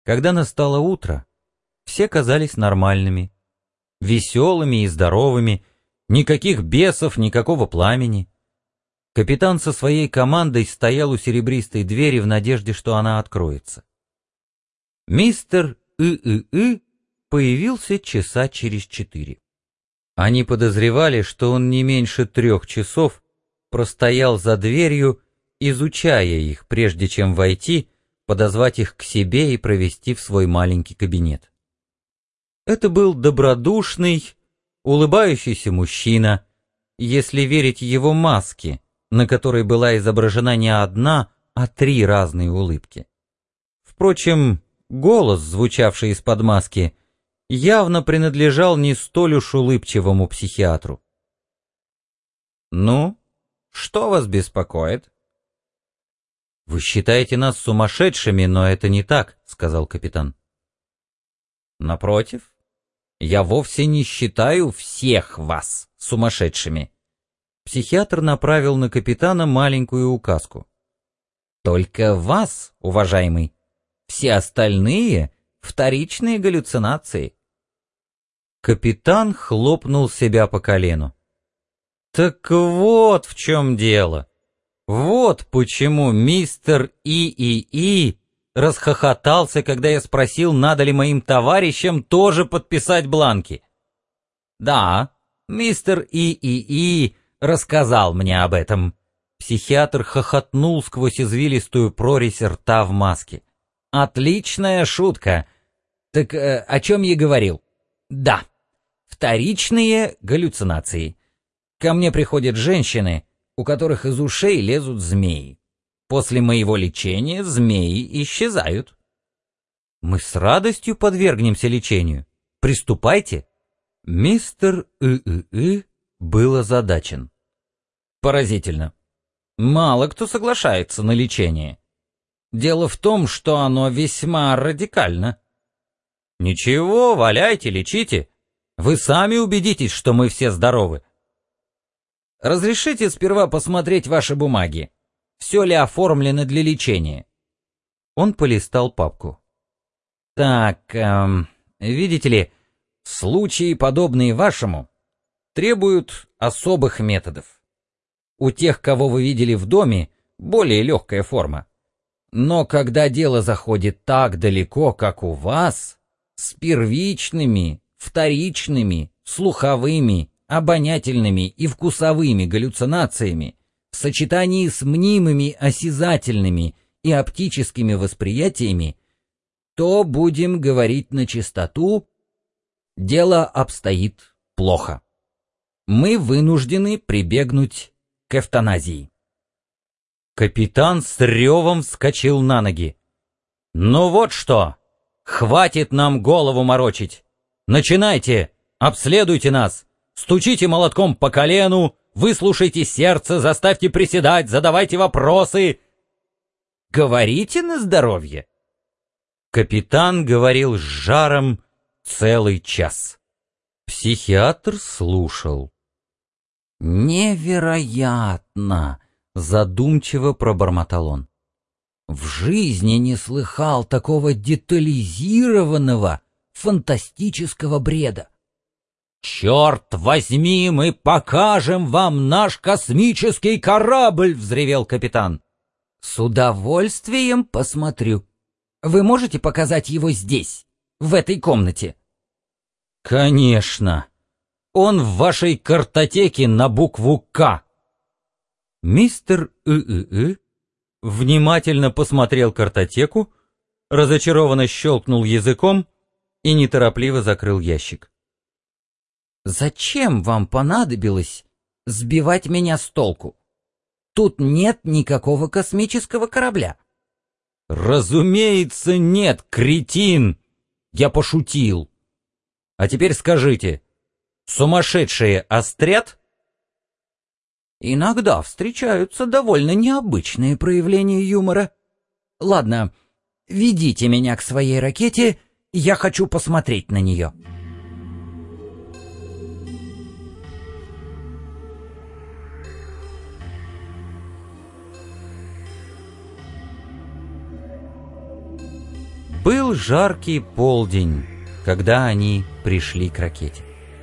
Когда настало утро, все казались нормальными, веселыми и здоровыми, никаких бесов, никакого пламени. Капитан со своей командой стоял у серебристой двери в надежде, что она откроется. Мистер И появился часа через 4. Они подозревали, что он не меньше 3 часов простоял за дверью, изучая их, прежде чем войти, подозвать их к себе и провести в свой маленький кабинет. Это был добродушный, улыбающийся мужчина, если верить его маске, на которой была изображена не одна, а 3 разные улыбки. Впрочем, голос, звучавший из-под маски, явно принадлежал не столь уж улыбчивому психиатру. «Ну, что вас беспокоит?» «Вы считаете нас сумасшедшими, но это не так», — сказал капитан. «Напротив, я вовсе не считаю всех вас сумасшедшими». Психиатр направил на капитана маленькую указку. «Только вас, уважаемый, все остальные — вторичные галлюцинации». Капитан хлопнул себя по колену. «Так вот в чем дело. Вот почему мистер И расхохотался, когда я спросил, надо ли моим товарищам тоже подписать бланки. Да, мистер И рассказал мне об этом». Психиатр хохотнул сквозь извилистую прорезь рта в маске. «Отличная шутка. Так о чем я говорил? Да, вторичные галлюцинации. Ко мне приходят женщины, у которых из ушей лезут змеи. После моего лечения змеи исчезают». «Мы с радостью подвергнемся лечению. Приступайте». Мистер И был озадачен. «Поразительно. Мало кто соглашается на лечение. Дело в том, что оно весьма радикально». «Ничего, валяйте, лечите. Вы сами убедитесь, что мы все здоровы». «Разрешите сперва посмотреть ваши бумаги. Все ли оформлено для лечения?» Он полистал папку. «Так, видите ли, случаи, подобные вашему, требуют особых методов. У тех, кого вы видели в доме, более легкая форма. Но когда дело заходит так далеко, как у вас, с первичными, вторичными, слуховыми, обонятельными и вкусовыми галлюцинациями в сочетании с мнимыми осязательными и оптическими восприятиями, то, будем говорить на чистоту, дело обстоит плохо. Мы вынуждены прибегнуть к эвтаназии». Капитан с ревом вскочил на ноги. «Ну вот что! Хватит нам голову морочить! Начинайте! Обследуйте нас! Стучите молотком по колену, выслушайте сердце, заставьте приседать, задавайте вопросы. Говорите на здоровье». Капитан говорил с жаром целый час. Психиатр слушал. «Невероятно!» — задумчиво пробормотал он. «В жизни не слыхал такого детализированного, фантастического бреда. «Черт возьми, мы покажем вам наш космический корабль!» — взревел капитан. «С удовольствием посмотрю. Вы можете показать его здесь, в этой комнате?» «Конечно. Он в вашей картотеке на букву «К». Мистер И внимательно посмотрел картотеку, разочарованно щелкнул языком и неторопливо закрыл ящик. «Зачем вам понадобилось сбивать меня с толку? Тут нет никакого космического корабля». «Разумеется, нет, кретин! Я пошутил. А теперь скажите, сумасшедшие острят?» «Иногда встречаются довольно необычные проявления юмора. Ладно, ведите меня к своей ракете, я хочу посмотреть на нее». Был жаркий полдень, когда они пришли к ракете.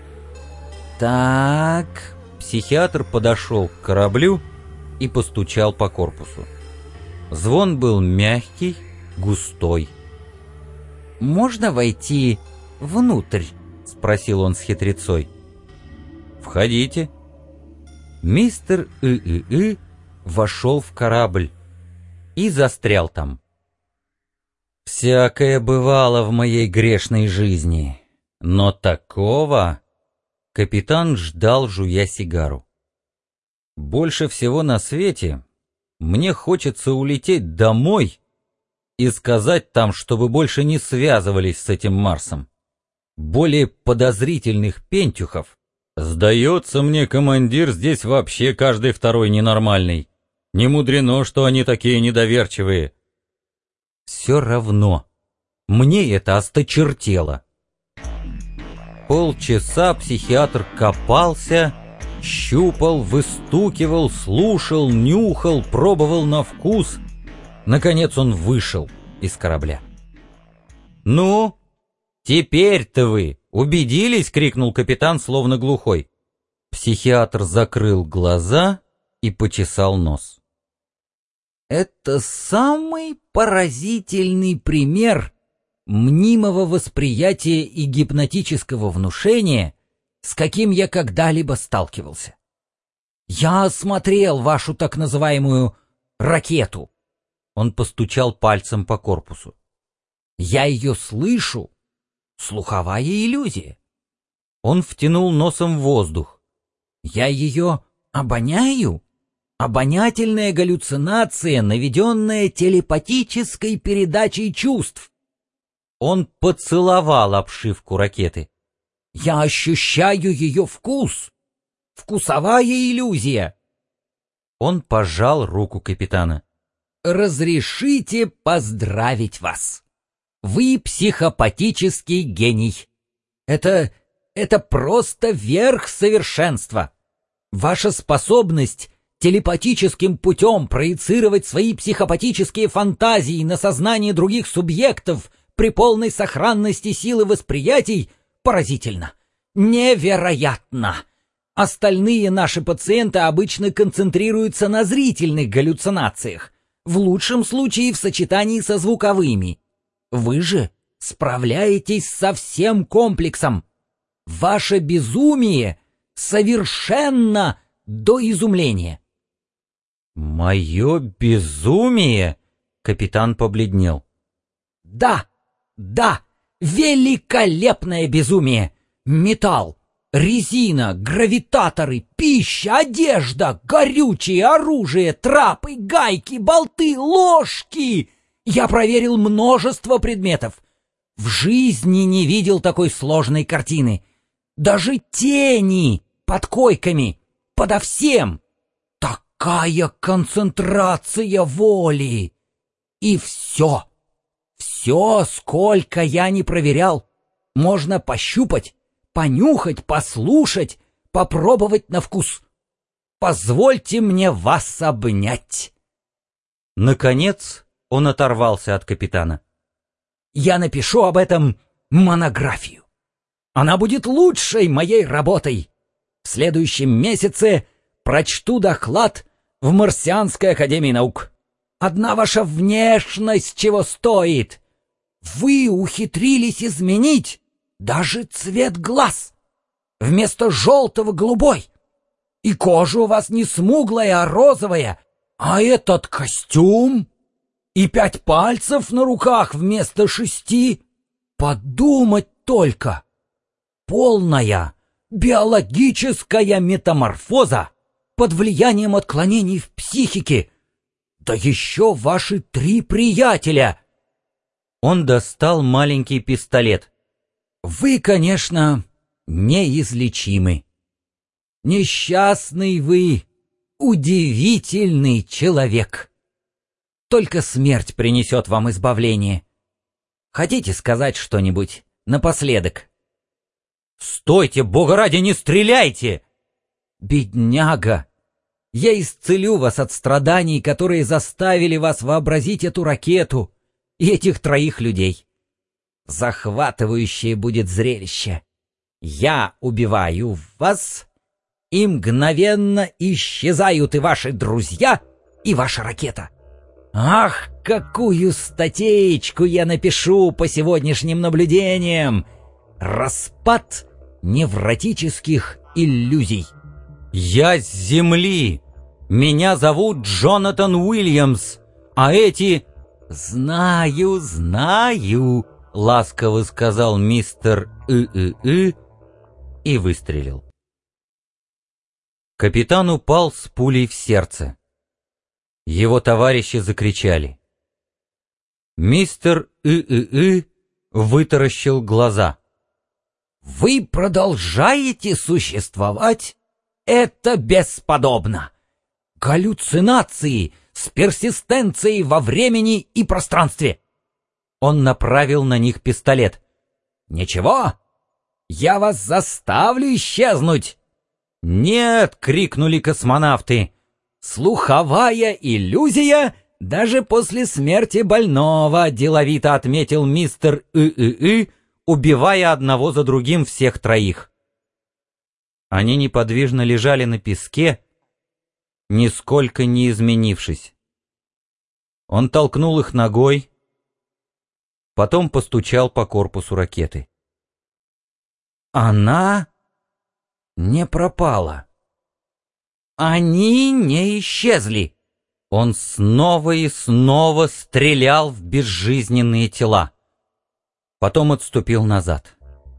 Так, психиатр подошел к кораблю и постучал по корпусу. Звон был мягкий, густой. «Можно войти внутрь?» — спросил он с хитрецой. «Входите». Мистер И вошел в корабль и застрял там. «Всякое бывало в моей грешной жизни, но такого...» Капитан ждал, жуя сигару. «Больше всего на свете мне хочется улететь домой и сказать там, чтобы больше не связывались с этим Марсом. Более подозрительных пентюхов. Сдается мне, командир, здесь вообще каждый второй ненормальный. Не мудрено, что они такие недоверчивые». «Все равно. Мне это осточертело». Полчаса психиатр копался, щупал, выстукивал, слушал, нюхал, пробовал на вкус. Наконец он вышел из корабля. «Ну, теперь-то вы убедились?» — крикнул капитан, словно глухой. Психиатр закрыл глаза и почесал нос. «Это самый поразительный пример мнимого восприятия и гипнотического внушения, с каким я когда-либо сталкивался. Я осмотрел вашу так называемую ракету». Он постучал пальцем по корпусу. «Я ее слышу. Слуховая иллюзия». Он втянул носом воздух. «Я ее обоняю. Обонятельная галлюцинация, наведенная телепатической передачей чувств». Он поцеловал обшивку ракеты. «Я ощущаю ее вкус. Вкусовая иллюзия». Он пожал руку капитана. «Разрешите поздравить вас. Вы психопатический гений. Это просто верх совершенства. Ваша способность телепатическим путем проецировать свои психопатические фантазии на сознание других субъектов при полной сохранности силы восприятий поразительно, невероятно. Остальные наши пациенты обычно концентрируются на зрительных галлюцинациях, в лучшем случае в сочетании со звуковыми. Вы же справляетесь со всем комплексом. Ваше безумие совершенно до изумления». «Мое безумие?» — капитан побледнел. Да, великолепное безумие! Металл, резина, гравитаторы, пища, одежда, горючее, оружие, трапы, гайки, болты, ложки. Я проверил множество предметов. В жизни не видел такой сложной картины. Даже тени под койками, подо всем. Такая концентрация воли! И все, сколько я не проверял, можно пощупать, понюхать, послушать, попробовать на вкус. Позвольте мне вас обнять». Наконец он оторвался от капитана. «Я напишу об этом монографию. Она будет лучшей моей работой. В следующем месяце прочту доклад в Марсианской академии наук. Одна ваша внешность чего стоит. Вы ухитрились изменить даже цвет глаз. Вместо желтого — голубой. И кожа у вас не смуглая, а розовая. А этот костюм? И 5 пальцев на руках вместо 6. Подумать только. Полная биологическая метаморфоза под влиянием отклонений в психике. Да еще ваши 3 приятеля. Он достал маленький пистолет. Вы, конечно, неизлечимы. Несчастный вы, удивительный человек. Только смерть принесет вам избавление. Хотите сказать что-нибудь напоследок? Стойте, бога ради, не стреляйте! Бедняга! Я исцелю вас от страданий, которые заставили вас вообразить эту ракету и этих 3 людей. Захватывающее будет зрелище. Я убиваю вас, и мгновенно исчезают и ваши друзья, и ваша ракета. Ах, какую статейку я напишу по сегодняшним наблюдениям! Распад невротических иллюзий. «Я с Земли! Меня зовут Джонатан Уильямс, а эти...» «Знаю, знаю», — ласково сказал мистер И и выстрелил. Капитан упал с пулей в сердце. Его товарищи закричали. Мистер И вытаращил глаза. «Вы продолжаете существовать? Это бесподобно! Галлюцинации с персистенцией во времени и пространстве!» Он направил на них пистолет. «Ничего, я вас заставлю исчезнуть!» «Нет!» — крикнули космонавты. «Слуховая иллюзия даже после смерти больного», — деловито отметил мистер И убивая одного за другим всех троих. Они неподвижно лежали на песке, нисколько не изменившись. Он толкнул их ногой, потом постучал по корпусу ракеты. Она не пропала. Они не исчезли. Он снова и снова стрелял в безжизненные тела. Потом отступил назад.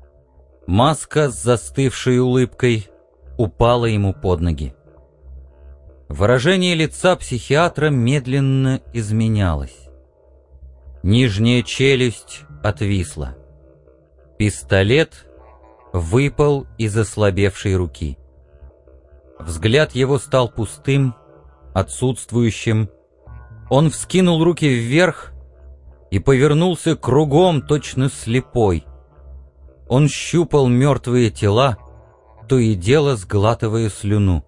Маска с застывшей улыбкой упала ему под ноги. Выражение лица психиатра медленно изменялось. Нижняя челюсть отвисла. Пистолет выпал из ослабевшей руки. Взгляд его стал пустым, отсутствующим. Он вскинул руки вверх и повернулся кругом, точно слепой. Он щупал мертвые тела, то и дело сглатывая слюну.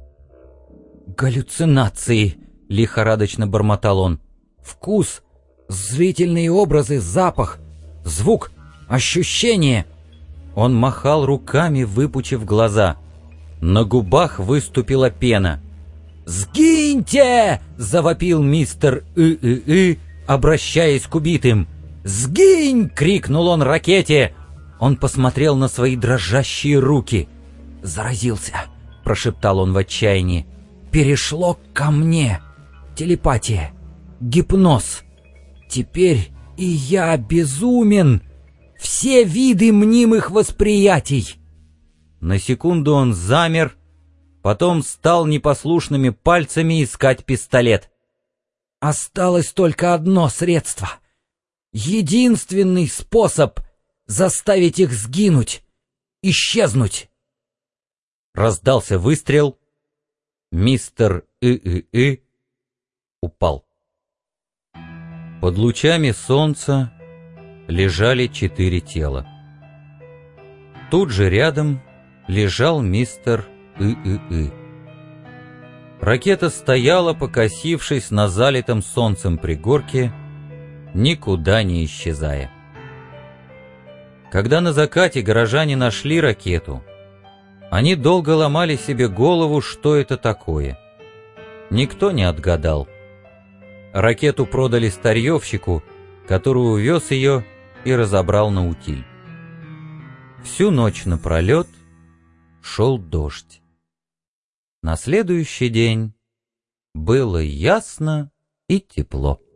«Галлюцинации!» — лихорадочно бормотал он. «Вкус, зрительные образы, запах, звук, ощущение!» Он махал руками, выпучив глаза. На губах выступила пена. «Сгиньте!» — завопил мистер И, обращаясь к убитым. «Сгинь!» — крикнул он ракете. Он посмотрел на свои дрожащие руки. «Заразился!» — прошептал он в отчаянии. «Перешло ко мне. Телепатия. Гипноз. Теперь и я безумен. Все виды мнимых восприятий». На секунду он замер, потом стал непослушными пальцами искать пистолет. «Осталось только одно средство. Единственный способ заставить их сгинуть, исчезнуть». Раздался выстрел. Мистер И упал. Под лучами солнца лежали 4 тела. Тут же рядом лежал мистер И. Ракета стояла, покосившись на залитом солнцем пригорке, никуда не исчезая. Когда на закате горожане нашли ракету, они долго ломали себе голову, что это такое. Никто не отгадал. Ракету продали старьевщику, который увез ее и разобрал на утиль. Всю ночь напролет шел дождь. На следующий день было ясно и тепло.